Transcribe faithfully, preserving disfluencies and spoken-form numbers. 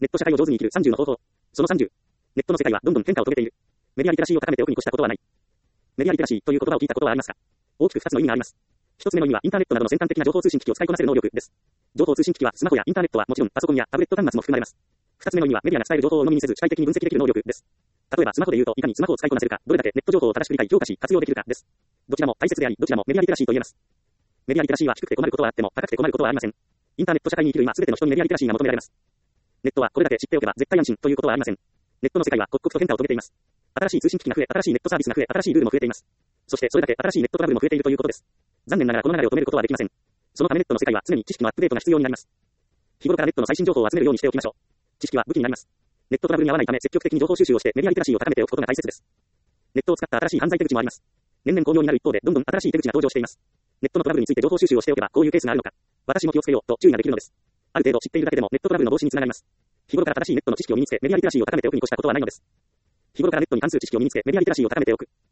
ネット社会を上手に生きるさんじゅうの方法。そのさんじゅう。ネットの世界はどんどん変化を遂げている。メディアリテラシーを高めておくに越したことはない。メディアリテラシーという言葉を聞いたことはありますか？大きくふたつの意味があります。ひとつめの意味はインターネットなどの先端的な情報通信機器を使いこなせる能力です。情報通信機器はスマホやインターネットはもちろんパソコンやタブレット端末も含まれます。ふたつめの意味はメディアが伝える情報を鵜呑みにせず主体的に分析できる能力です。例えばスマホで言うといかにスマホを使いこなせるか、どれだけネット情報を正しく理解、評価し、活用できるかです。どちらも大切であり、どちらもメディアリテラシーと言えます。メディアリテラシーは低くて困ることはあっても高くて困ることはありません。インターネット社会に生きる今すべての人にメディアリテラシーが求められます。ネットはこれだけ知っておけば絶対安心ということはありません。ネットの世界は刻々と変化を遂げています。新しい通信機器が増え、新しいネットサービスが増え、新しいルールも増えています。そしてそれだけ新しいネットトラブルも増えているということです。残念ながらこの流れを止めることはできません。そのためネットの世界は常に知識のアップデートが必要になります。日頃からネットの最新情報を集めるようにしておきましょう。知識は武器になります。ネットトラブルに合わないため積極的に情報収集をしてメディアリテラシーを高めておくことが大切です。ネットを使った新しい犯罪手口もあります。年々巧妙になる一方でどんどん新しい手口が登場しています。ネットのトラブルについて情報収集をしておけばこういうケースがあるのか、私も気をつけようと注意ができるのです。ある程度知っているだけでもネットトラブルの防止につながります。日頃から正しいネットの知識を身につけメディアリテラシーを高めておくに越したことはないのです。日頃からネットに関する知識を身につけメディアリテラシーを高めておく。